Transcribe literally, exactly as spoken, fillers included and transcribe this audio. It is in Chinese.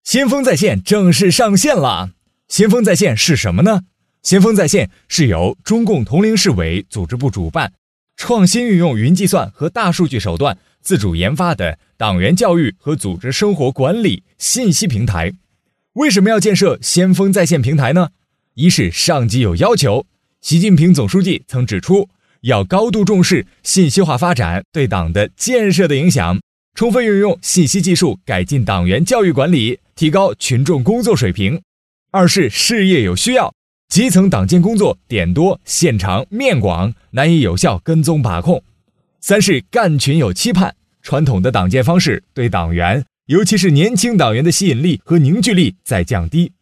先锋在线正式上线了。先锋在线是什么呢？先锋在线是由中共铜陵市委组织部主办，创新运用云计算和大数据手段自主研发的党员教育和组织生活管理信息平台。为什么要建设先锋在线平台呢？一是上级有要求，习近平总书记曾指出，要高度重视信息化发展对党的建设的影响，充分运用信息技术改进党员教育管理，提高群众工作水平。二是事业有需要，基层党建工作点多线长面广，难以有效跟踪把控。三是干群有期盼，传统的党建方式对党员，尤其是年轻党员的吸引力和凝聚力在降低。